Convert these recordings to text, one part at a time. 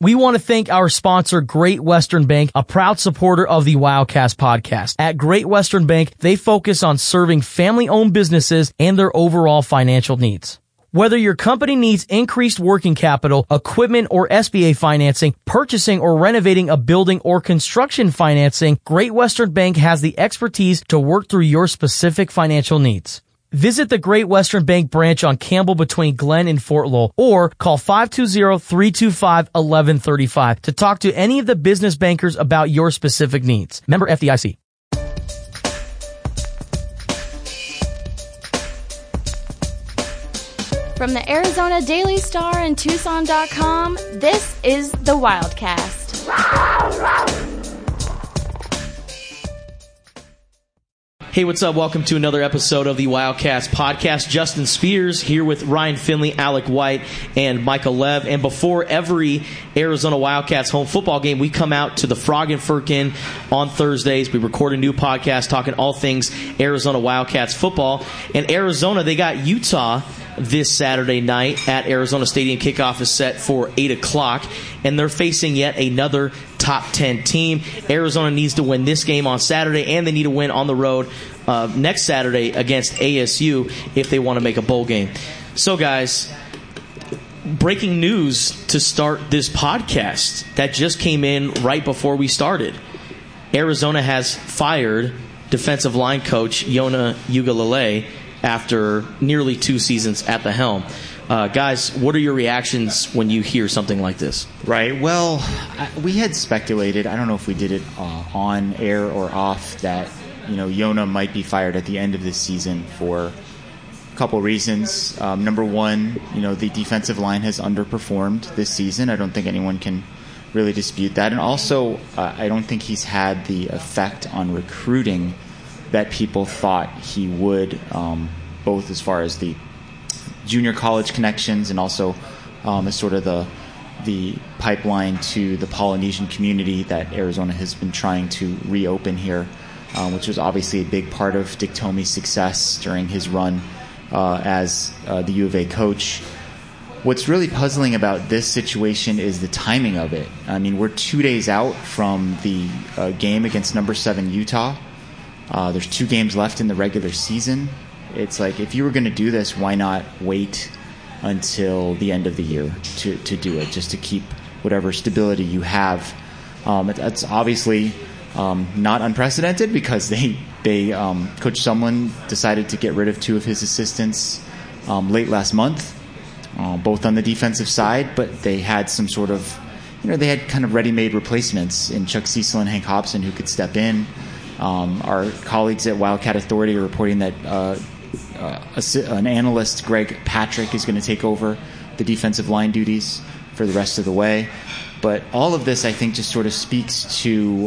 We want to thank our sponsor, Great Western Bank, a proud supporter of the Wildcast podcast. At Great Western Bank, they focus on serving family-owned businesses and their overall financial needs. Whether your company needs increased working capital, equipment or SBA financing, purchasing or renovating a building or construction financing, Great Western Bank has the expertise to work through your specific financial needs. Visit the Great Western Bank branch on Campbell between Glen and Fort Lowell or call 520-325-1135 to talk to any of the business bankers about your specific needs. Member FDIC. From the Arizona Daily Star and Tucson.com, this is the Wildcast. Hey, what's up? Welcome to another episode of the Wildcast podcast. Justin Spears here with Ryan Finley, Alec White, and Michael Lev. And before every Arizona Wildcats home football game, we come out to the Frog and Firkin on Thursdays. We record a new podcast talking all things Arizona Wildcats football. And Arizona, they got Utah this Saturday night at Arizona Stadium. Kickoff is set for 8 o'clock, and they're facing yet another top 10 team. Arizona needs to win this game on Saturday, and they need to win on the road next Saturday against ASU if they want to make a bowl game. So, guys, breaking news to start this podcast that just came in right before we started. Arizona has fired defensive line coach Yona Uiagalelei after nearly 2 seasons at the helm. Guys, what are your reactions when you hear something like this? Right. Well, we had speculated, I don't know if we did it on air or off, that Yona might be fired at the end of this season for a couple reasons. Number one, the defensive line has underperformed this season. I don't think anyone can really dispute that. And also, I don't think he's had the effect on recruiting that people thought he would, both as far as the junior college connections and also as sort of the pipeline to the Polynesian community that Arizona has been trying to reopen here, which was obviously a big part of Dick Tomey's success during his run as the U of A coach. What's really puzzling about this situation is the timing of it. I mean, we're 2 days out from the game against number 7 Utah. There's 2 games left in the regular season. It's like, if you were going to do this, why not wait until the end of the year to do it, just to keep whatever stability you have. It's obviously not unprecedented because they Coach Sumlin decided to get rid of 2 of his assistants late last month, both on the defensive side, but they had some sort of, they had kind of ready-made replacements in Chuck Cecil and Hank Hobson who could step in. Our colleagues at Wildcat Authority are reporting that an analyst, Greg Patrick, is going to take over the defensive line duties for the rest of the way. But all of this, I think, just sort of speaks to,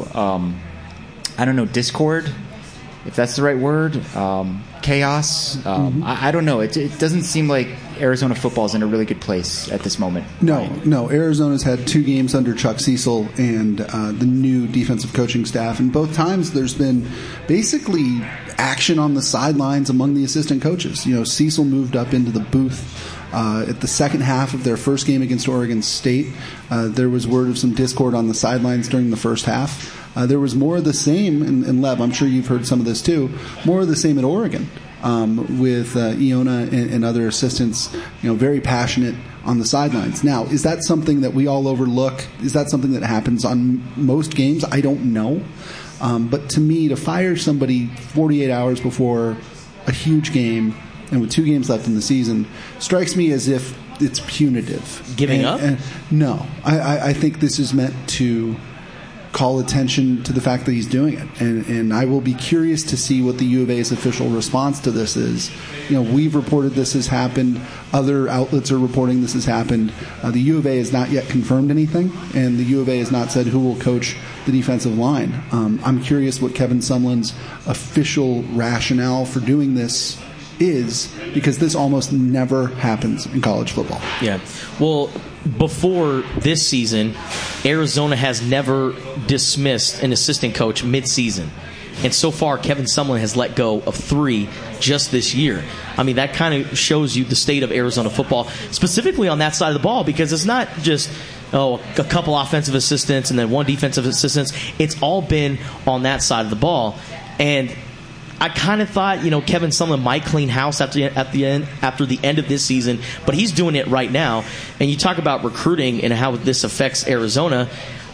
discord, if that's the right word, chaos. I don't know. It doesn't seem like Arizona football is in a really good place at this moment. No. Arizona's had 2 games under Chuck Cecil and the new defensive coaching staff, and both times there's been basically action on the sidelines among the assistant coaches. Cecil moved up into the booth at the second half of their first game against Oregon State. There was word of some discord on the sidelines during the first half. There was more of the same, and Lev, I'm sure you've heard some of this too, more of the same at Oregon with Iona and other assistants, very passionate on the sidelines. Now, is that something that we all overlook? Is that something that happens on most games? I don't know. But to me, to fire somebody 48 hours before a huge game and with 2 games left in the season strikes me as if it's punitive. Giving up? No. I think this is meant to call attention to the fact that he's doing it. And I will be curious to see what the U of A's official response to this is. We've reported this has happened. Other outlets are reporting this has happened. The U of A has not yet confirmed anything, and the U of A has not said who will coach the defensive line. I'm curious what Kevin Sumlin's official rationale for doing this is, because this almost never happens in college football. Yeah. Well, before this season, Arizona has never dismissed an assistant coach mid-season. And so far, Kevin Sumlin has let go of 3 just this year. I mean, that kind of shows you the state of Arizona football, specifically on that side of the ball, because it's not just a couple offensive assistants and then one defensive assistant. It's all been on that side of the ball. And I kind of thought, Kevin Sumlin might clean house after the end of this season, but he's doing it right now. And you talk about recruiting and how this affects Arizona.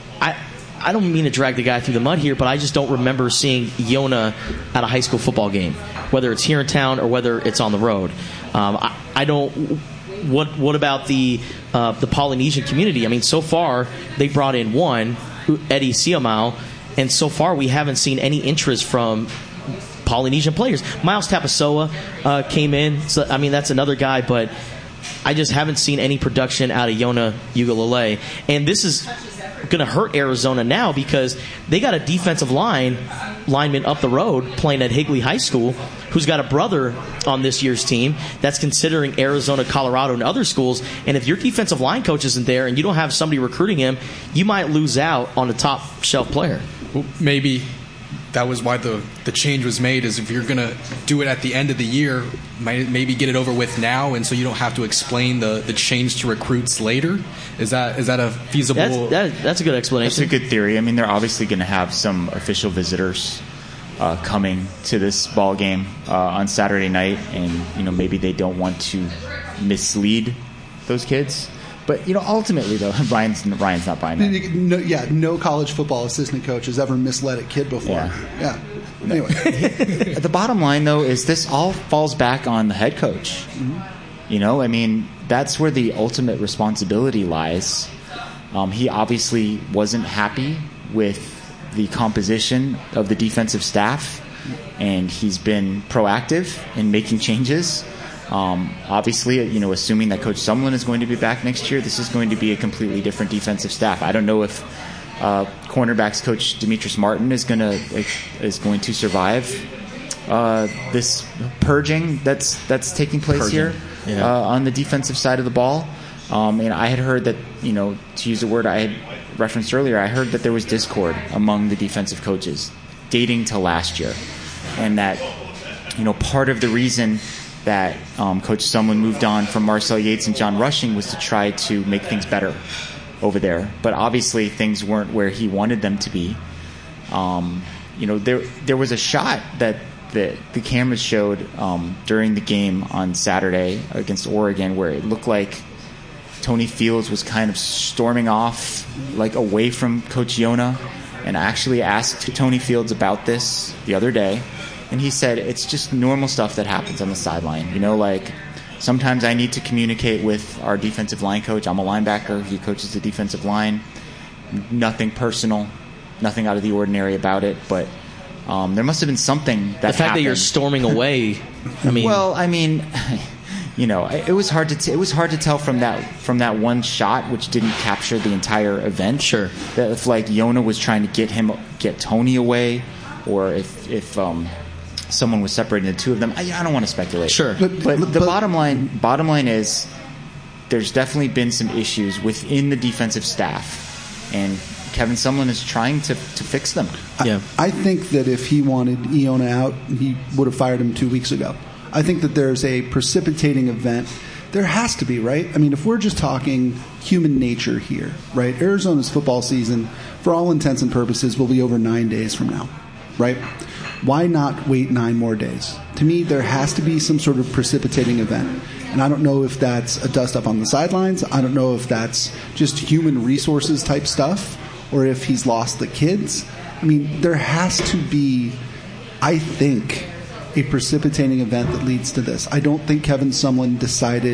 I don't mean to drag the guy through the mud here, but I just don't remember seeing Iona at a high school football game, whether it's here in town or whether it's on the road. I don't. What about the Polynesian community? I mean, so far they brought in one, Eddie Siamau, and so far we haven't seen any interest from Polynesian players. Miles Tapasoa came in. So, I mean, that's another guy, but I just haven't seen any production out of Iona Ugalele. And this is going to hurt Arizona now because they got a defensive lineman up the road playing at Higley High School who's got a brother on this year's team that's considering Arizona, Colorado, and other schools. And if your defensive line coach isn't there and you don't have somebody recruiting him, you might lose out on a top shelf player. Well, maybe that was why the change was made, is if you're going to do it at the end of the year, maybe get it over with now, and so you don't have to explain the change to recruits later. Is that a feasible? That's a good explanation. That's a good theory. I mean, they're obviously going to have some official visitors coming to this ball game on Saturday night, and maybe they don't want to mislead those kids. But ultimately, though, Ryan's not buying that. No college football assistant coach has ever misled a kid before. Yeah. Anyway, the bottom line, though, is this all falls back on the head coach. Mm-hmm. I mean, that's where the ultimate responsibility lies. He obviously wasn't happy with the composition of the defensive staff, and he's been proactive in making changes. Obviously, assuming that Coach Sumlin is going to be back next year, this is going to be a completely different defensive staff. I don't know if cornerbacks coach Demetrius Martin is going to survive this purging that's taking place here on the defensive side of the ball. And I had heard that, to use a word I had referenced earlier, I heard that there was discord among the defensive coaches dating to last year, and that part of the reason that Coach Sumlin moved on from Marcel Yates and John Rushing was to try to make things better over there. But obviously things weren't where he wanted them to be. There was a shot that the cameras showed during the game on Saturday against Oregon where it looked like Tony Fields was kind of storming off like away from Coach Iona. And I actually asked Tony Fields about this the other day. And he said, it's just normal stuff that happens on the sideline. Like sometimes I need to communicate with our defensive line coach. I'm a linebacker. He coaches the defensive line. Nothing personal, nothing out of the ordinary about it. But there must have been something that happened. The fact that you're storming away, I mean... Well, I mean, it was hard to tell from that one shot, which didn't capture the entire event. Sure. That if Iona was trying to get Tony away, or if someone was separating the two of them. I don't want to speculate. Sure. But the bottom line is there's definitely been some issues within the defensive staff, and Kevin Sumlin is trying to fix them. Yeah. I think that if he wanted Iona out, he would have fired him 2 weeks ago. I think that there's a precipitating event. There has to be, right? I mean, if we're just talking human nature here, right? Arizona's football season, for all intents and purposes, will be over 9 days from now, right? Why not wait 9 more days? To me, there has to be some sort of precipitating event. And I don't know if that's a dust-up on the sidelines. I don't know if that's just human resources type stuff, or if he's lost the kids. I mean, there has to be, I think, a precipitating event that leads to this. I don't think Kevin Sumlin decided,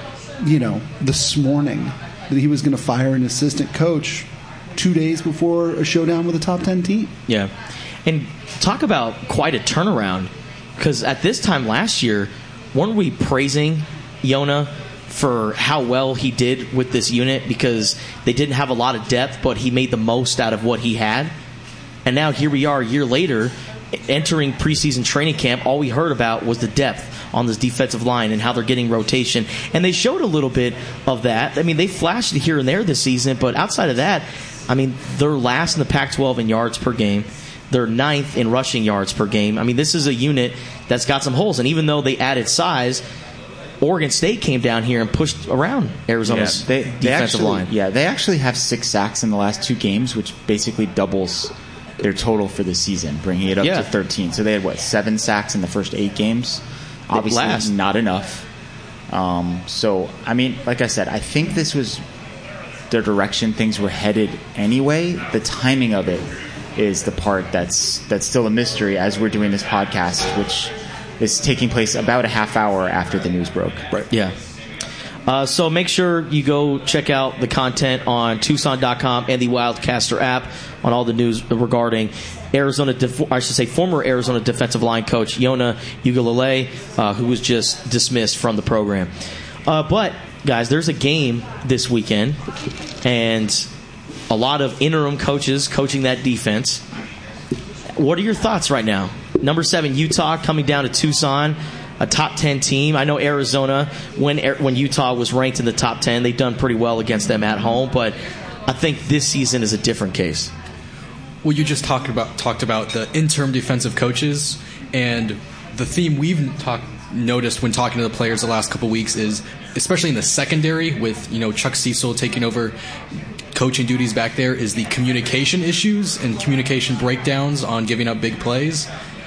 this morning that he was going to fire an assistant coach 2 days before a showdown with a top 10 team. Yeah. And talk about quite a turnaround, because at this time last year, weren't we praising Iona for how well he did with this unit because they didn't have a lot of depth, but he made the most out of what he had? And now here we are a year later, entering preseason training camp. All we heard about was the depth on this defensive line and how they're getting rotation. And they showed a little bit of that. I mean, they flashed it here and there this season, but outside of that, I mean, they're last in the Pac-12 in yards per game. They're 9th in rushing yards per game. I mean, this is a unit that's got some holes. And even though they added size, Oregon State came down here and pushed around Arizona's defensive line. Yeah, they actually have 6 sacks in the last 2 games, which basically doubles their total for the season, bringing it up to 13. So they had, 7 sacks in the first 8 games? Obviously not enough. So, I mean, like I said, I think this was the direction things were headed anyway. The timing of it is the part that's still a mystery as we're doing this podcast, which is taking place about a half hour after the news broke. Right. Yeah. So make sure you go check out the content on Tucson.com and the Wildcaster app on all the news regarding former Arizona defensive line coach Yona Uiagalelei, who was just dismissed from the program. But, guys, there's a game this weekend, and a lot of interim coaches coaching that defense. What are your thoughts right now? Number 7, Utah, coming down to Tucson, a top 10 team. I know Arizona, when Utah was ranked in the top 10, they've done pretty well against them at home, but I think this season is a different case. Well, you just talked about the interim defensive coaches, and the theme we've noticed when talking to the players the last couple weeks is, especially in the secondary, with Chuck Cecil taking over coaching duties back there, is the communication issues and communication breakdowns on giving up big plays.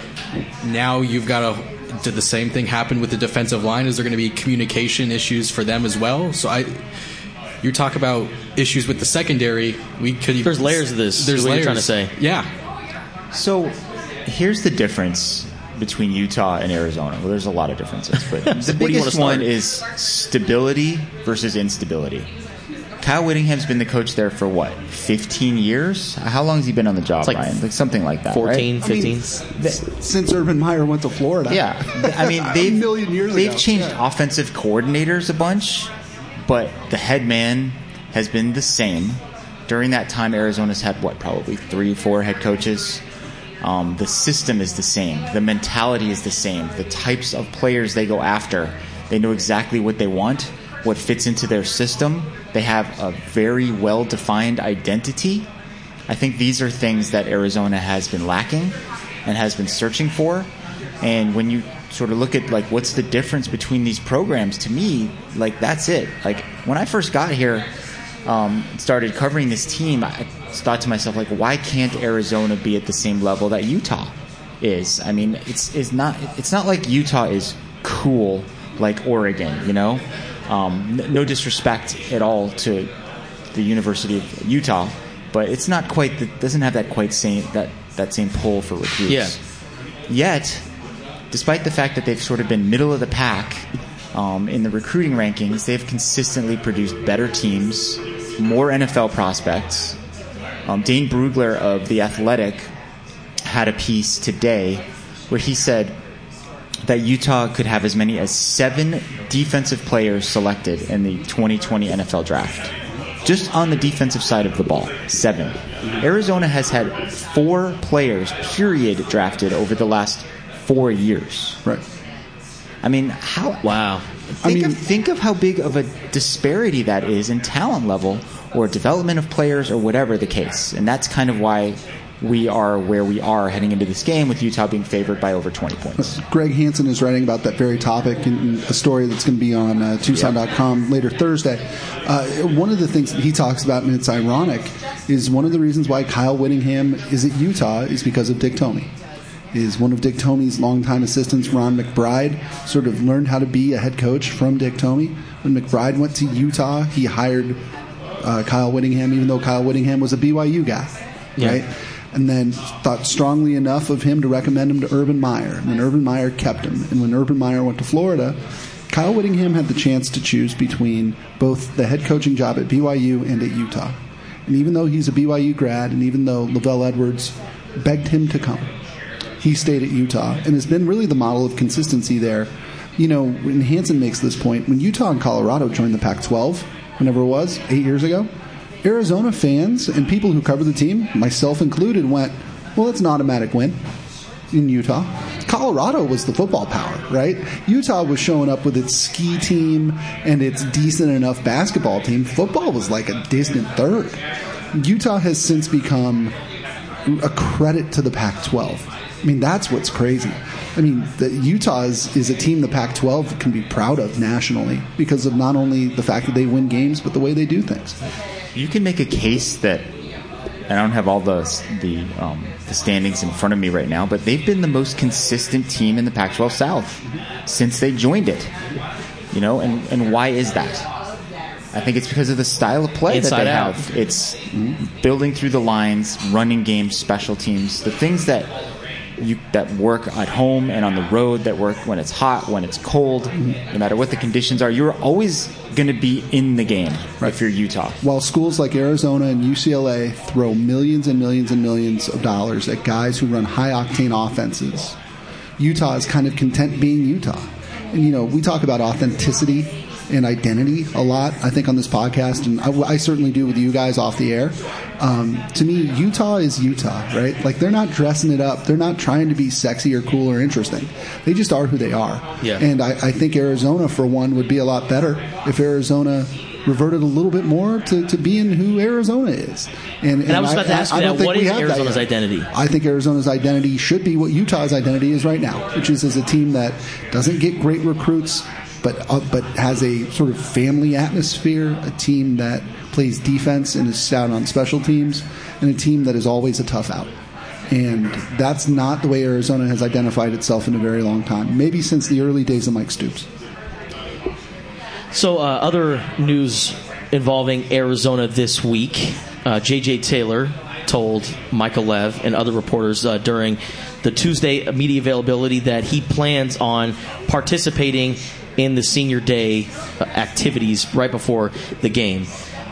Now you've got did the same thing happen with the defensive line? Is there going to be communication issues for them as well? So you talk about issues with the secondary. There's layers of this. There's layers. You're trying to say. Yeah. So here's the difference between Utah and Arizona. Well, there's a lot of differences, but the biggest one is stability versus instability. Kyle Whittingham's been the coach there for 15 years? How long has he been on the job, Ryan? Like something like that, 14, right? 15? Since Urban Meyer went to Florida. Yeah. I mean, they've changed offensive coordinators a bunch, but the head man has been the same. During that time, Arizona's had, probably 3-4 head coaches. The system is the same. The mentality is the same. The types of players they go after, they know exactly what they want, what fits into their system. They have a very well-defined identity. I think these are things that Arizona has been lacking and has been searching for. And when you sort of look at, what's the difference between these programs, to me, that's it. When I first got here, started covering this team, I thought to myself, why can't Arizona be at the same level that Utah is? I mean, it's not like Utah is cool like Oregon, no disrespect at all to the University of Utah, but it's not quite. Doesn't have that same pull for recruits. Yeah. Yet, despite the fact that they've sort of been middle of the pack in the recruiting rankings, they've consistently produced better teams, more NFL prospects. Dane Brugler of The Athletic had a piece today where he said that Utah could have as many as 7 defensive players selected in the 2020 NFL draft. Just on the defensive side of the ball, 7. Arizona has had 4 players, period, drafted over the last 4 years. Right. I mean, how... Wow. Think of how big of a disparity that is in talent level or development of players or whatever the case. And that's kind of why we are where we are heading into this game, with Utah being favored by over 20 points. Greg Hansen is writing about that very topic in a story that's going to be on Tucson.com later Thursday. One of the things that he talks about, and it's ironic, is one of the reasons why Kyle Whittingham is at Utah is because of Dick Tomey. Is one of Dick Tomey's longtime assistants, Ron McBride, sort of learned how to be a head coach from Dick Tomey. When McBride went to Utah, he hired Kyle Whittingham, even though Kyle Whittingham was a BYU guy, right? And then thought strongly enough of him to recommend him to Urban Meyer. And then Urban Meyer kept him. And when Urban Meyer went to Florida, Kyle Whittingham had the chance to choose between both the head coaching job at BYU and at Utah. And even though he's a BYU grad, and even though Lavelle Edwards begged him to come, he stayed at Utah and has been really the model of consistency there. When Hansen makes this point, when Utah and Colorado joined the Pac-12, whenever it was, 8 years ago, Arizona fans and people who cover the team, myself included, went, well, it's an automatic win in Utah. Colorado was the football power, right? Utah was showing up with its ski team and its decent enough basketball team. Football was like a distant third. Utah has since become a credit to the Pac-12. I mean, that's what's crazy. I mean, Utah is a team the Pac-12 can be proud of nationally because of not only the fact that they win games, but the way they do things. You can make a case that, and I don't have all the standings in front of me right now, but they've been the most consistent team in the Pac-12 South since they joined it. You know, and why is that? I think it's because of the style of play Inside that they out. have. It's building through the lines, running games, special teams, the things that work at home and on the road, that work when it's hot, when it's cold, no matter what the conditions are. You're always going to be in the game if you're Utah. While schools like Arizona and UCLA throw millions and millions and millions of dollars at guys who run high-octane offenses, Utah is kind of content being Utah. And, you know, we talk about authenticity and identity a lot, I think, on this podcast, and I certainly do with you guys off the air. To me, Utah is Utah, right? Like, they're not dressing it up. They're not trying to be sexy or cool or interesting. They just are who they are. Yeah. And I think Arizona, for one, would be a lot better if Arizona reverted a little bit more to being who Arizona is. And I was about to ask you that. What is Arizona's identity? I think Arizona's identity should be what Utah's identity is right now, which is as a team that doesn't get great recruits, but has a sort of family atmosphere, a team that plays defense and is stout on special teams, and a team that is always a tough out. And that's not the way Arizona has identified itself in a very long time, maybe since the early days of Mike Stoops. So other news involving Arizona this week, J.J. Taylor told Michael Lev and other reporters during the Tuesday media availability that he plans on participating in the senior day activities right before the game.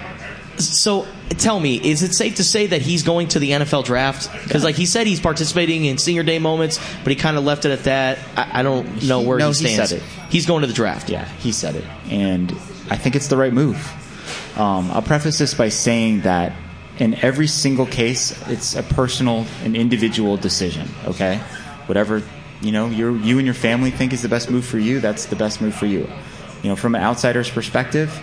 So tell me, is it safe to say that he's going to the NFL draft? Because like he said, he's participating in senior day moments, but he kind of left it at that. I don't know where he stands. He said it. He's going to the draft. Yeah, he said it. And I think it's the right move. I'll preface this by saying that in every single case, it's a personal and individual decision, okay? Whatever, you and your family think is the best move for you, that's the best move for you. You know, from an outsider's perspective,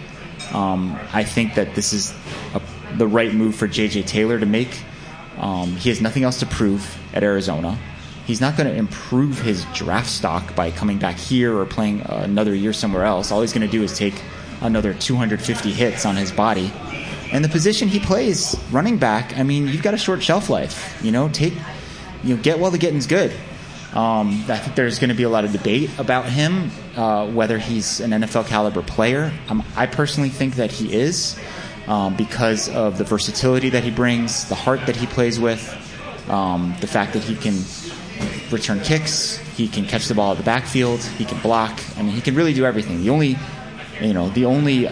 I think that this is the right move for J.J. Taylor to make. He has nothing else to prove at Arizona. He's not going to improve his draft stock by coming back here or playing another year somewhere else. All he's going to do is take another 250 hits on his body. And the position he plays, running back, I mean, you've got a short shelf life. Get while the getting's good. I think there's going to be a lot of debate about him, whether he's an NFL caliber player. I personally think that he is, because of the versatility that he brings, the heart that he plays with, the fact that he can return kicks, he can catch the ball at the backfield, he can block. I mean, he can really do everything. The only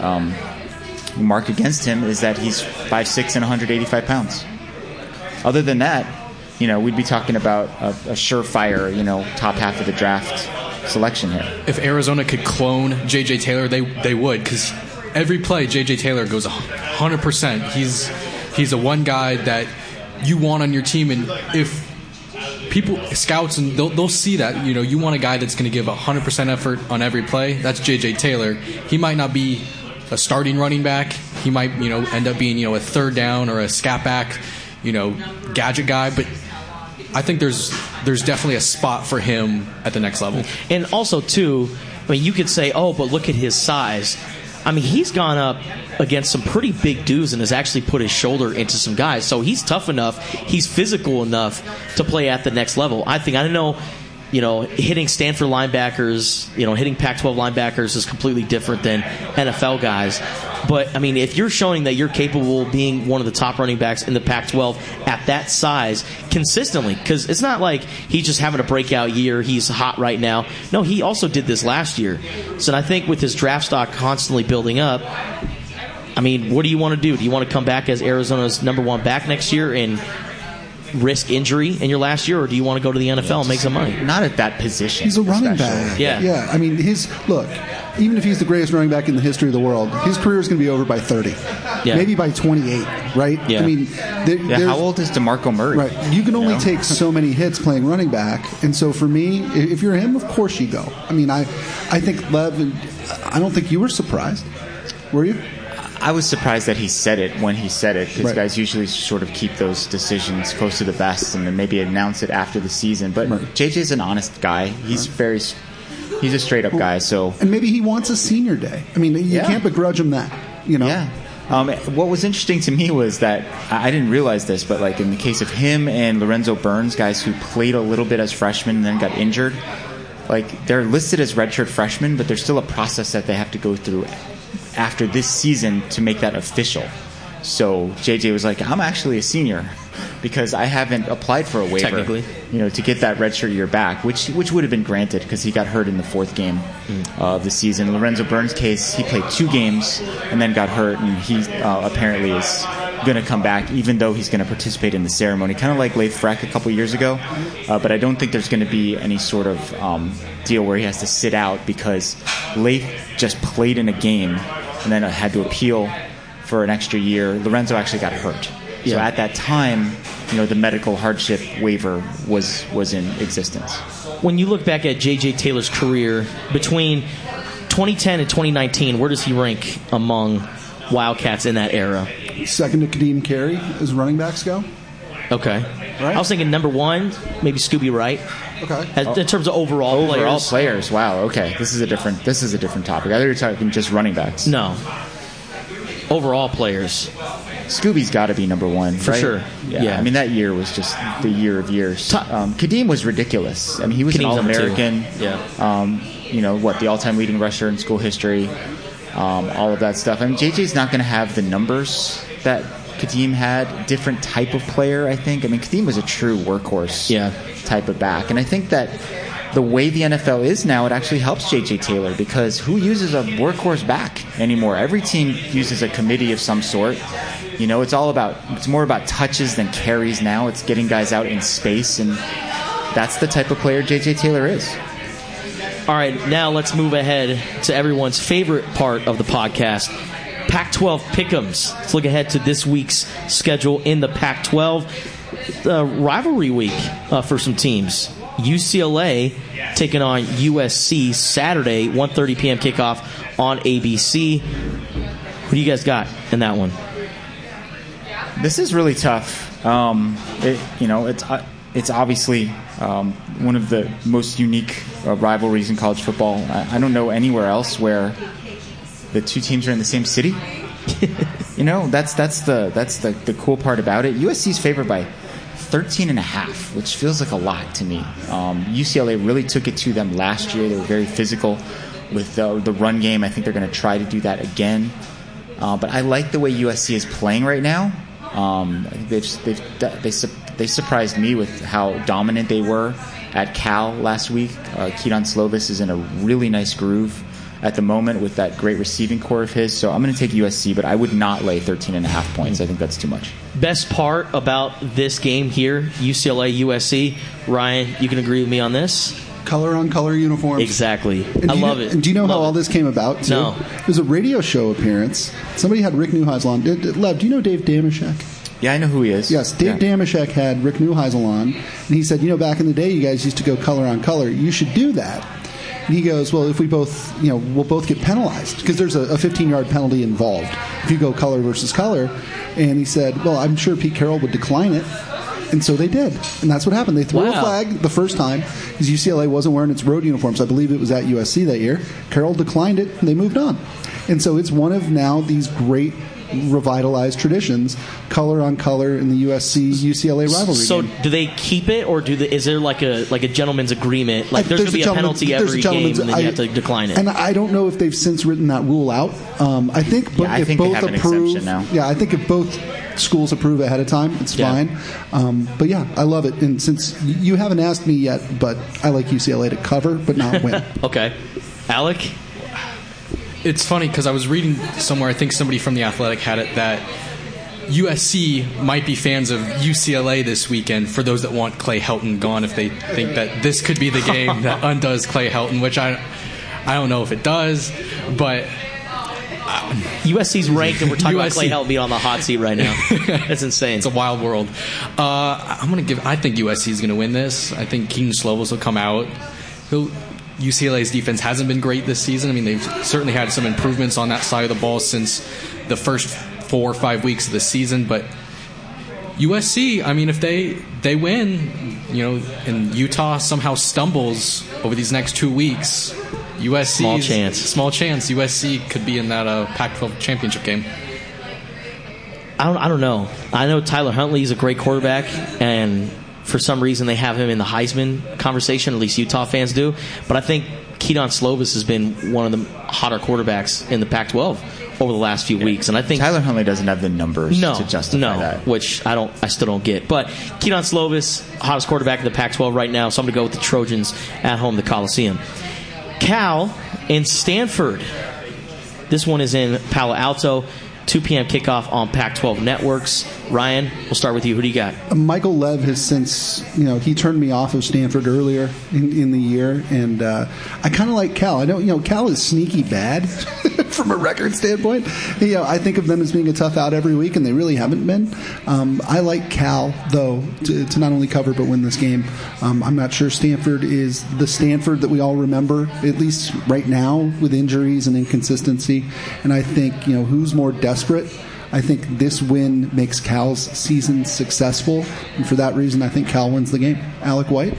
mark against him is that he's 5'6" and 185 pounds. Other than that, we'd be talking about a surefire, top half of the draft selection here. If Arizona could clone J.J. Taylor, they would, because every play J.J. Taylor goes 100%. He's a one guy that you want on your team, and if scouts, and they'll see that, you want a guy that's going to give 100% effort on every play. That's J.J. Taylor. He might not be a starting running back. He might, end up being, a third down or a scat back, gadget guy, but I think there's definitely a spot for him at the next level. And also, too, I mean, you could say, oh, but look at his size. I mean, he's gone up against some pretty big dudes and has actually put his shoulder into some guys. So he's tough enough. He's physical enough to play at the next level. I know, hitting Stanford linebackers, hitting Pac-12 linebackers is completely different than NFL guys. But, I mean, if you're showing that you're capable of being one of the top running backs in the Pac-12 at that size consistently, because it's not like he's just having a breakout year, he's hot right now. No, he also did this last year. So I think with his draft stock constantly building up, I mean, what do you want to do? Do you want to come back as Arizona's number one back next year and risk injury in your last year, or do you want to go to the NFL and make some money? Not at that position. He's a running back. Yeah. I mean, even if he's the greatest running back in the history of the world, his career is going to be over by 30. Yeah. Maybe by 28, right? Yeah. I mean, how old is DeMarco Murray? Right. You can only take so many hits playing running back. And so for me, if you're him, of course you go. I mean, I think Lev, I don't think you were surprised. Were you? I was surprised that he said it when he said it, because Right. guys usually sort of keep those decisions close to the vest and then maybe announce it after the season. But Right. JJ's an honest guy. He's he's a straight up guy. So And maybe he wants a senior day. I mean, you Yeah. can't begrudge him that. You know. yeah. What was interesting to me was that I didn't realize this, but like in the case of him and Lorenzo Burns, guys who played a little bit as freshmen and then got injured, like they're listed as redshirt freshmen, but there's still a process that they have to go through after this season to make that official. So JJ was like, I'm actually a senior because I haven't applied for a waiver, Technically. to get that redshirt year back, which would have been granted because he got hurt in the fourth game of the season. Lorenzo Burns' case, he played 2 games and then got hurt, and he apparently is going to come back, even though he's going to participate in the ceremony, kind of like Leif Freck a couple years ago. But I don't think there's going to be any sort of deal where he has to sit out because Leif just played in a game and then had to appeal for an extra year. Lorenzo actually got hurt. So Yeah. at that time, the medical hardship waiver was in existence. When you look back at J.J. Taylor's career, between 2010 and 2019, where does he rank among Wildcats in that era? Second to Kadeem Carey as running backs go. Okay. Right. I was thinking number 1, maybe Scooby Wright, Okay. in terms of overall Overall players. players, wow, okay. This is a different topic. I thought you were talking just running backs. No. Overall players. Scooby's got to be number 1, For right? sure. Yeah. I mean, that year was just the year of years. Kadeem was ridiculous. I mean, he was Kadeem's an number 2. All-American. Yeah. The all-time leading rusher in school history, all of that stuff. I mean, JJ's not going to have the numbers that Kadeem had. Different type of player, I think. I mean, Kadeem was a true workhorse type of back. And I think that the way the NFL is now, it actually helps J.J. Taylor because who uses a workhorse back anymore? Every team uses a committee of some sort. It's more about touches than carries now. It's getting guys out in space, and that's the type of player J.J. Taylor is. All right, now let's move ahead to everyone's favorite part of the podcast, Pac-12 Pick'ems. Let's look ahead to this week's schedule in the Pac-12. Rivalry week for some teams. UCLA taking on USC Saturday, 1:30 p.m. kickoff on ABC. What do you guys got in that one? This is really tough. It's obviously one of the most unique rivalries in college football. I don't know anywhere else where the two teams are in the same city. That's the cool part about it. USC's favored by 13.5, which feels like a lot to me. UCLA really took it to them last year. They were very physical with the run game. I think they're going to try to do that again. But I like the way USC is playing right now. They surprised me with how dominant they were at Cal last week. Keaton Slovis is in a really nice groove at the moment with that great receiving core of his. So I'm going to take USC, but I would not lay 13.5 points. I think that's too much. Best part about this game here, UCLA, USC, Ryan, you can agree with me on this? Color on color uniforms. Exactly. And I love it. And do you know how Love all it. this came about, too? No. It was a radio show appearance. Somebody had Rick Neuheisel on. Lev, do you know Dave Damashek? Yeah, I know who he is. Yes, Dave Damashek had Rick Neuheisel on, and he said, back in the day, you guys used to go color on color. You should do that. And he goes, well, if we both, we'll both get penalized because there's a 15-yard penalty involved if you go color versus color. And he said, well, I'm sure Pete Carroll would decline it. And so they did. And that's what happened. They threw a flag the first time because UCLA wasn't wearing its road uniforms. I believe it was at USC that year. Carroll declined it, and they moved on. And so it's one of now these great revitalized traditions, color on color in the USC-UCLA rivalry So game. do they keep it, or is there like a gentleman's agreement? Like there's going to be a penalty every game, and then you have to decline it. And I don't know if they've since written that rule out. I think I if think both they have an approve, exemption now. Yeah, I think if both schools approve ahead of time, it's fine. But yeah, I love it. And since you haven't asked me yet, but I like UCLA to cover, but not win. Okay. Alec? It's funny because I was reading somewhere, I think somebody from The Athletic had it, that USC might be fans of UCLA this weekend for those that want Clay Helton gone, if they think that this could be the game that undoes Clay Helton, which I don't know if it does, but USC's ranked, and we're talking about USC. Clay Helton being on the hot seat right now. That's insane. it's a wild world. I think USC is going to win this. I think Keaton Slovis will come out. UCLA's defense hasn't been great this season. I mean, they've certainly had some improvements on that side of the ball since the first 4 or 5 weeks of the season. But USC, I mean, if they win, and Utah somehow stumbles over these next 2 weeks, USC small chance USC could be in that Pac-12 championship game. I don't know. I know Tyler Huntley is a great quarterback, and for some reason they have him in the Heisman conversation, at least Utah fans do. But I think Keaton Slovis has been one of the hotter quarterbacks in the Pac-12 over the last few weeks, and I think Tyler Huntley doesn't have the numbers to justify that, which I still don't get. But Keaton Slovis, hottest quarterback in the Pac-12 right now, so I'm going to go with the Trojans at home, the Coliseum. Cal and Stanford. This one is in Palo Alto. 2 p.m. kickoff on Pac-12 networks. Ryan, we'll start with you. Who do you got? Michael Lev has since, he turned me off of Stanford earlier in the year, and I kind of like Cal. I know, Cal is sneaky bad from a record standpoint. I think of them as being a tough out every week, and they really haven't been. I like Cal, though, to not only cover but win this game. I'm not sure Stanford is the Stanford that we all remember, at least right now, with injuries and inconsistency. And I think, who's more desperate? I think this win makes Cal's season successful, and for that reason, I think Cal wins the game. Alec White?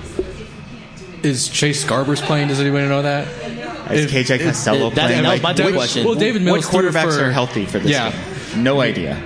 Is Chase Garbers playing? Does anybody know that? Is KJ Costello playing? That was my third question. Well, David Mills. What quarterbacks are healthy for this game? No idea.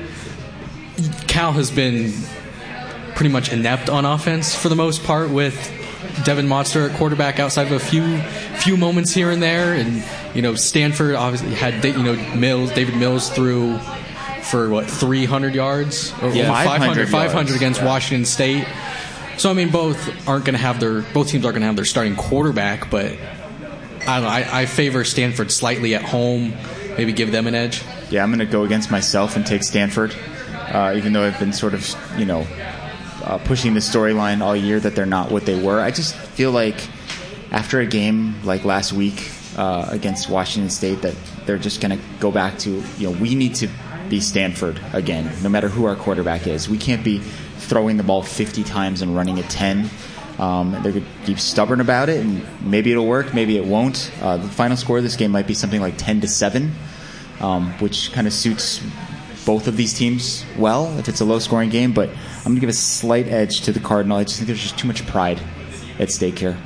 Cal has been pretty much inept on offense for the most part, with Devin Monster at quarterback outside of a few moments here and there. And, Stanford obviously had, David Mills threw for 300 yards? Or 500 against Washington State. So, I mean, both teams aren't going to have their starting quarterback, but I don't know. I favor Stanford slightly at home, maybe give them an edge. Yeah, I'm going to go against myself and take Stanford, even though I've been sort of, pushing the storyline all year that they're not what they were. I just feel like after a game like last week against Washington State that they're just going to go back to, we need to be Stanford again, no matter who our quarterback is. We can't be throwing the ball 50 times and running at 10. They're going to be stubborn about it, and maybe it'll work, maybe it won't. The final score of this game might be something like 10-7, which kind of suits both of these teams well if it's a low-scoring game, but I'm going to give a slight edge to the Cardinal. I just think there's just too much pride at stake here.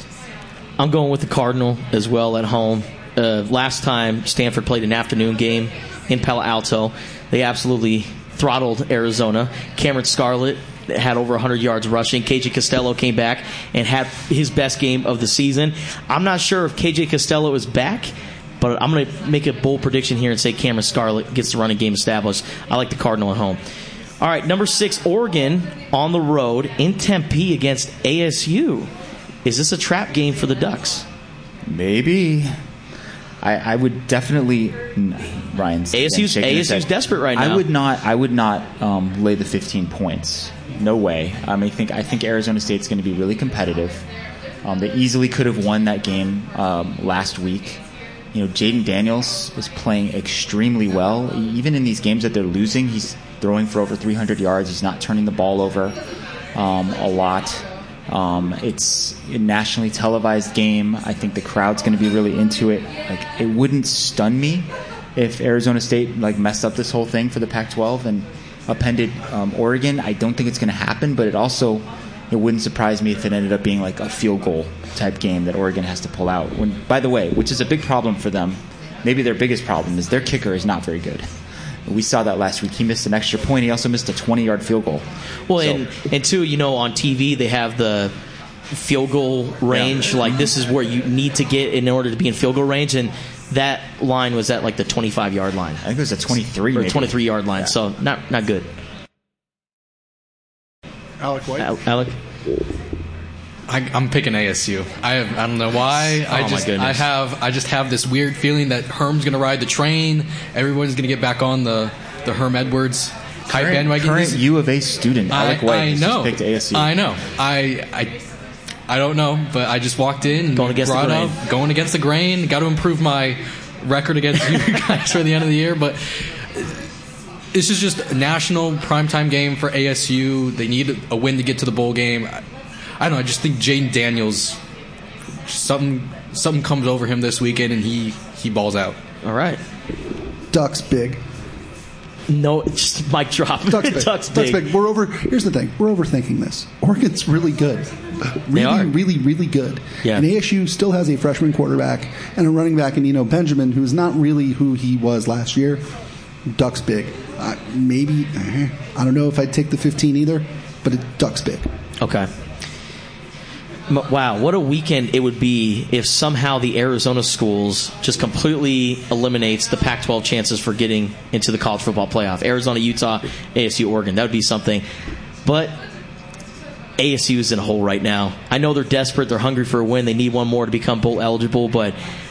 I'm going with the Cardinal as well at home. Last time Stanford played an afternoon game in Palo Alto, they absolutely throttled Arizona. Cameron Scarlett had over 100 yards rushing. KJ Costello came back and had his best game of the season. I'm not sure if KJ Costello is back, but I'm going to make a bold prediction here and say Cameron Scarlett gets the running game established. I like the Cardinal at home. All right, number 6, Oregon on the road in Tempe against ASU. Is this a trap game for the Ducks? Maybe. I would definitely. Ryan's ASU's desperate right now. I would not lay the 15 points. No way. I think Arizona State's going to be really competitive. They easily could have won that game last week. Jaden Daniels is playing extremely well. Even in these games that they're losing, he's throwing for over 300 yards. He's not turning the ball over a lot. It's a nationally televised game. I think the crowd's going to be really into it. It wouldn't stun me if Arizona State messed up this whole thing for the Pac-12 and appended Oregon. I don't think it's going to happen, but it wouldn't surprise me if it ended up being a field goal type game that Oregon has to pull out. By the way, which is a big problem for them. Maybe their biggest problem is their kicker is not very good. We saw that last week. He missed an extra point. He also missed a 20-yard field goal. Well, and two, on TV they have the field goal range. Yeah. This is where you need to get in order to be in field goal range, and that line was at the 25-yard line. I think it was a 23, or 23-yard line. Yeah. So not good. Alec White. Alec. I'm picking ASU. I don't know why. My goodness. I just have this weird feeling that Herm's going to ride the train. Everyone's going to get back on the Herm Edwards hype bandwagon. Current U of A student Alec White has just picked ASU. I know. I don't know, but I just walked in going against the grain. Got to improve my record against you guys for the end of the year, but this is just a national primetime game for ASU. They need a win to get to the bowl game. I don't know. I just think Jaden Daniels something comes over him this weekend and he balls out. All right. Ducks big. No, just mic drop. Ducks big. Ducks Ducks big. big. Here's the thing. We're overthinking this. Oregon's really good. They are. Really, really good. Yeah. And ASU still has a freshman quarterback and a running back in Eno Benjamin, who is not really who he was last year. Ducks big. Maybe, I don't know if I'd take the 15 either, but Ducks big. Okay. Wow, what a weekend it would be if somehow the Arizona schools just completely eliminates the Pac-12 chances for getting into the college football playoff. Arizona, Utah, ASU, Oregon. That would be something. But ASU is in a hole right now. I know they're desperate. They're hungry for a win. They need one more to become bowl eligible, but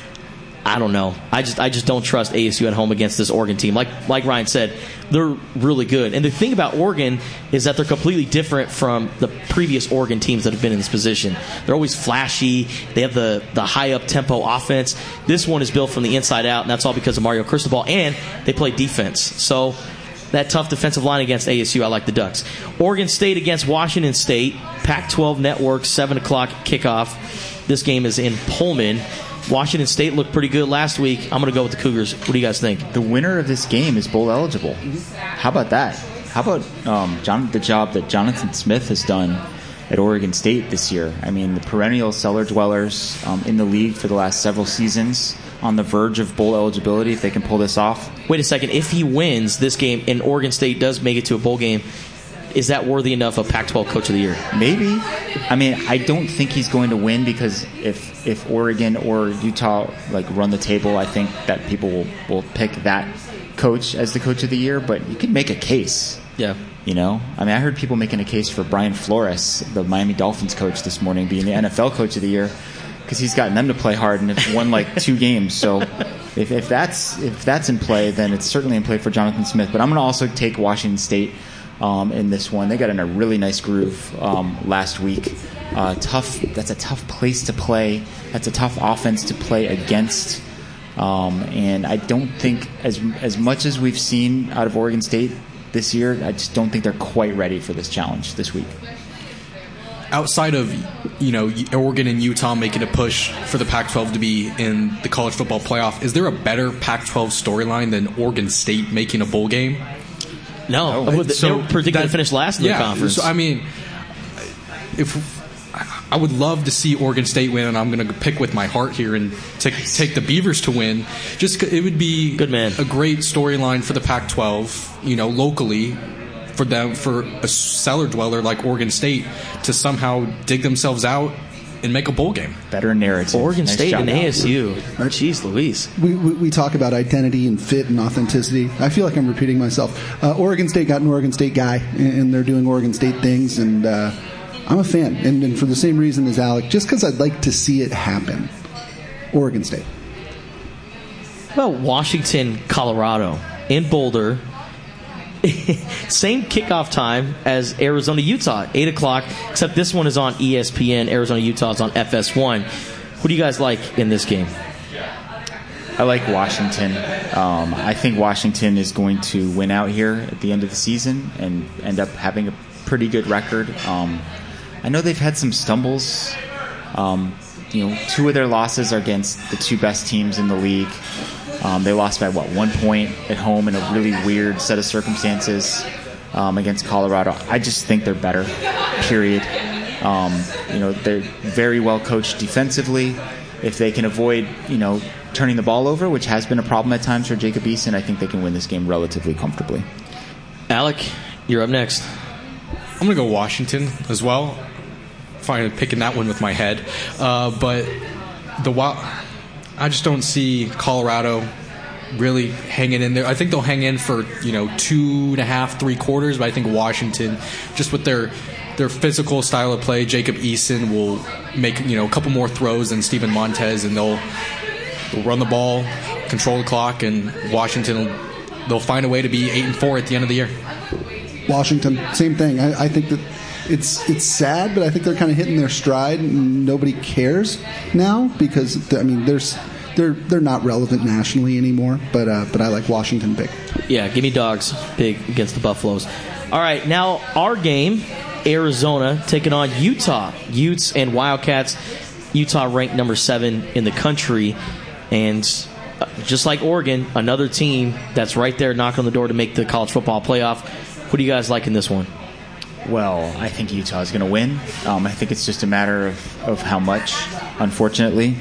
I don't know. I just don't trust ASU at home against this Oregon team. Like Ryan said, they're really good. And the thing about Oregon is that they're completely different from the previous Oregon teams that have been in this position. They're always flashy. They have the high up tempo offense. This one is built from the inside out, and that's all because of Mario Cristobal. And they play defense. So that tough defensive line against ASU, I like the Ducks. Oregon State against Washington State. Pac-12 Network, 7 o'clock kickoff. This game is in Pullman. Washington State looked pretty good last week. I'm going to go with the Cougars. What do you guys think? The winner of this game is bowl eligible. How about that? How about the job that Jonathan Smith has done at Oregon State this year? I mean, the perennial cellar dwellers in the league for the last several seasons, on the verge of bowl eligibility if they can pull this off. Wait a second. If he wins this game and Oregon State does make it to a bowl game, is that worthy enough of Pac-12 Coach of the Year? Maybe. I mean, I don't think he's going to win because if Oregon or Utah run the table, I think that people will pick that coach as the Coach of the Year. But you could make a case. Yeah. You know, I mean, I heard people making a case for Brian Flores, the Miami Dolphins coach, this morning, being the NFL Coach of the Year because he's gotten them to play hard and have won 2 games. So if that's in play, then it's certainly in play for Jonathan Smith. But I'm going to also take Washington State in this one. They got in a really nice groove last week. That's a tough place to play. That's a tough offense to play against. And I don't think as much as we've seen out of Oregon State this year, I just don't think they're quite ready for this challenge this week. Outside of Oregon and Utah making a push for the Pac-12 to be in the college football playoff, is there a better Pac-12 storyline than Oregon State making a bowl game? No. They were predicted to finish last in the conference. So, I mean, I would love to see Oregon State win, and I'm going to pick with my heart here and take the Beavers to win. Just it would be good, man. A great storyline for the Pac-12, locally, for them, for a cellar dweller like Oregon State to somehow dig themselves out and make a bowl game. Better narrative. Oregon Nice State job, and Al. ASU. Jeez Louise. We talk about identity and fit and authenticity. I feel like I'm repeating myself. Oregon State got an Oregon State guy, and they're doing Oregon State things, and I'm a fan. And for the same reason as Alec, just because I'd like to see it happen. Oregon State. Well, Washington, Colorado, in Boulder. Same kickoff time as Arizona, Utah, 8 o'clock, except this one is on ESPN. Arizona, Utah is on FS1. What do you guys like in this game? I like Washington. I think Washington is going to win out here at the end of the season and end up having a pretty good record. I know they've had some stumbles. 2 of their losses are against the 2 best teams in the league. They lost by 1 point at home in a really weird set of circumstances against Colorado. I just think they're better, period. They're very well coached defensively. If they can avoid, turning the ball over, which has been a problem at times for Jacob Eason, I think they can win this game relatively comfortably. Alec, you're up next. I'm going to go Washington as well. Finally picking that one with my head. But I just don't see Colorado really hanging in there. I think they'll hang in for 2.5, 3 quarters, but I think Washington, just with their physical style of play, Jacob Eason will make a couple more throws than Steven Montez, and they'll run the ball, control the clock, and Washington they'll find a way to be 8-4 at the end of the year. Washington, same thing. I think that it's sad, but I think they're kind of hitting their stride, and nobody cares now because they're not relevant nationally anymore. But I like Washington big. Yeah, give me Dogs big against the Buffaloes. All right, now our game, Arizona taking on Utah. Utes and Wildcats. Utah ranked number 7 in the country, and just like Oregon, another team that's right there knocking on the door to make the college football playoff. What do you guys like in this one? Well, I think Utah is going to win. I think it's just a matter of how much, unfortunately.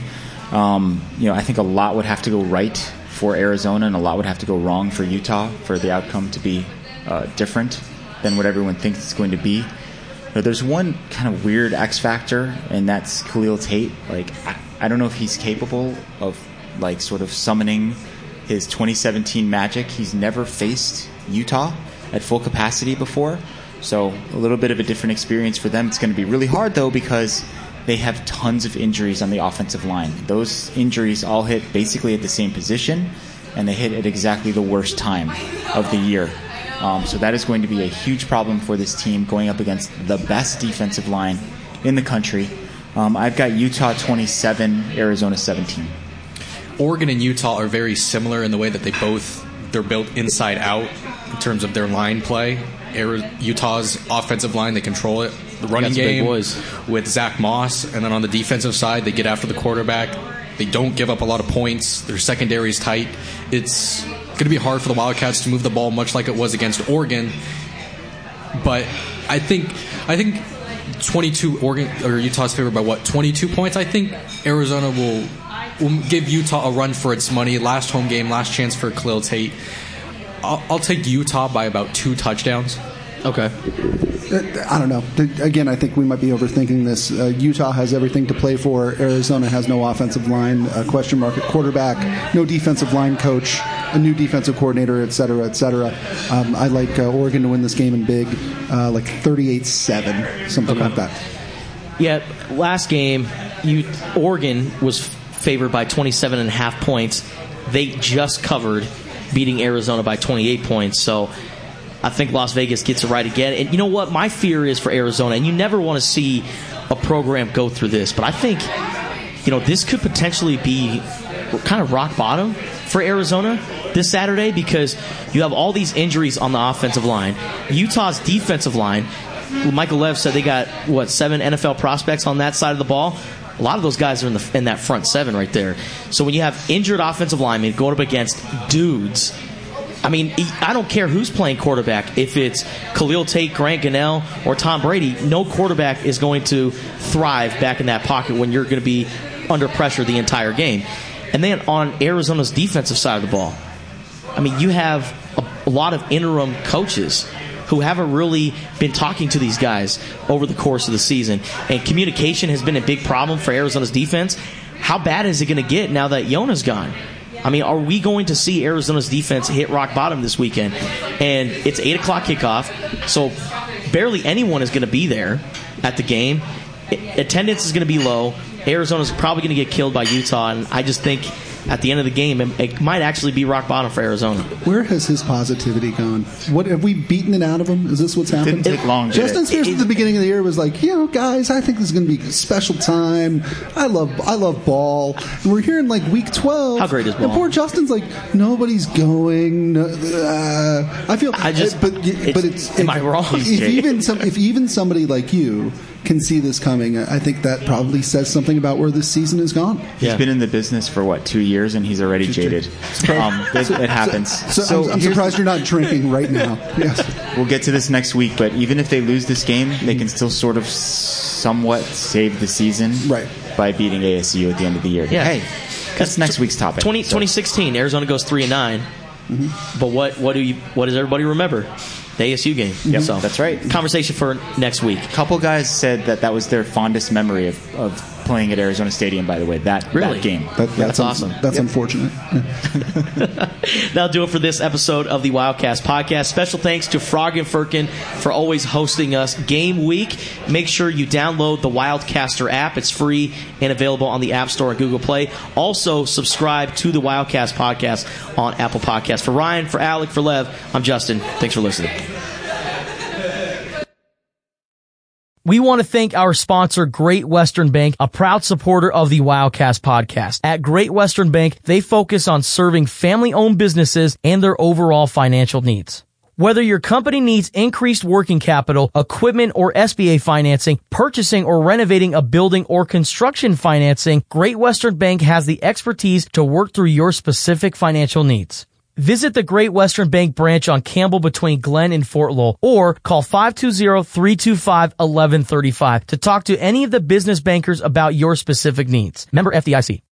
I think a lot would have to go right for Arizona and a lot would have to go wrong for Utah for the outcome to be different than what everyone thinks it's going to be. But there's one kind of weird X factor, and that's Khalil Tate. Like, I don't know if he's capable of like sort of summoning his 2017 magic. He's never faced Utah at full capacity before, so a little bit of a different experience for them. It's going to be really hard though because they have tons of injuries on the offensive line. Those injuries all hit basically at the same position, and they hit at exactly the worst time of the year. So that is going to be a huge problem for this team going up against the best defensive line in the country. I've got Utah 27, Arizona 17. Oregon and Utah are very similar in the way that they're built inside out in terms of their line play. Utah's offensive line, they control it. The running game with Zach Moss, and then on the defensive side, they get after the quarterback. They don't give up a lot of points. Their secondary is tight. It's going to be hard for the Wildcats to move the ball, much like it was against Oregon. But I think 22 Oregon or Utah's favored by 22 points. I think Arizona will give Utah a run for its money. Last home game, last chance for Khalil Tate. I'll take Utah by about 2 touchdowns. Okay. I don't know. Again, I think we might be overthinking this. Utah has everything to play for. Arizona has no offensive line, question mark at quarterback, no defensive line coach, a new defensive coordinator, et cetera, et cetera. I like Oregon to win this game in big, like 38-7, something like that. Yeah, last game, Oregon was favored by 27.5 points. They just covered, beating Arizona by 28 points. So I think Las Vegas gets it right again. And you know what? My fear is for Arizona, and you never want to see a program go through this, but I think, this could potentially be kind of rock bottom for Arizona this Saturday because you have all these injuries on the offensive line. Utah's defensive line, Michael Lev said they got, 7 NFL prospects on that side of the ball? A lot of those guys are in that front 7 right there. So when you have injured offensive linemen going up against dudes, I mean, I don't care who's playing quarterback. If it's Khalil Tate, Grant Gunnell, or Tom Brady, no quarterback is going to thrive back in that pocket when you're going to be under pressure the entire game. And then on Arizona's defensive side of the ball, I mean, you have a lot of interim coaches who haven't really been talking to these guys over the course of the season. And communication has been a big problem for Arizona's defense. How bad is it going to get now that Yona's gone? I mean, are we going to see Arizona's defense hit rock bottom this weekend? And it's 8 o'clock kickoff, so barely anyone is going to be there at the game. Attendance is going to be low. Arizona's probably going to get killed by Utah, and I just think at the end of the game, it might actually be rock bottom for Arizona. Where has his positivity gone? What have we beaten it out of him? Is this what's happened? Didn't take long. Justin Spears at the beginning of the year was like, guys, I think this is going to be a special time. I love ball. And we're here in like week 12. How great is ball? And poor Justin's like, nobody's going. I feel. Am I wrong? If even somebody like you can see this coming, I think that probably says something about where this season has gone. He's been in the business for 2 years, and he's already jaded. It happens. So I'm surprised you're not drinking right now. Yes, we'll get to this next week, but even if they lose this game, they can still sort of somewhat save the season by beating ASU at the end of the year. Yeah. Hey, that's next week's topic. 2016, Arizona goes 3-9. Mm-hmm. But what does everybody remember? The ASU game. Yep, so that's right. Conversation for next week. A couple guys said that was their fondest memory of playing at Arizona Stadium, by the way, that game. That's awesome. That's unfortunate. Yeah. That'll do it for this episode of the Wildcast Podcast. Special thanks to Frog and Firkin for always hosting us game week. Make sure you download the Wildcaster app. It's free and available on the App Store and Google Play. Also, subscribe to the Wildcast Podcast on Apple Podcasts. For Ryan, for Alec, for Lev, I'm Justin. Thanks for listening. We want to thank our sponsor, Great Western Bank, a proud supporter of the Wildcast Podcast. At Great Western Bank, they focus on serving family-owned businesses and their overall financial needs. Whether your company needs increased working capital, equipment or SBA financing, purchasing or renovating a building or construction financing, Great Western Bank has the expertise to work through your specific financial needs. Visit the Great Western Bank branch on Campbell between Glen and Fort Lowell or call 520-325-1135 to talk to any of the business bankers about your specific needs. Member FDIC.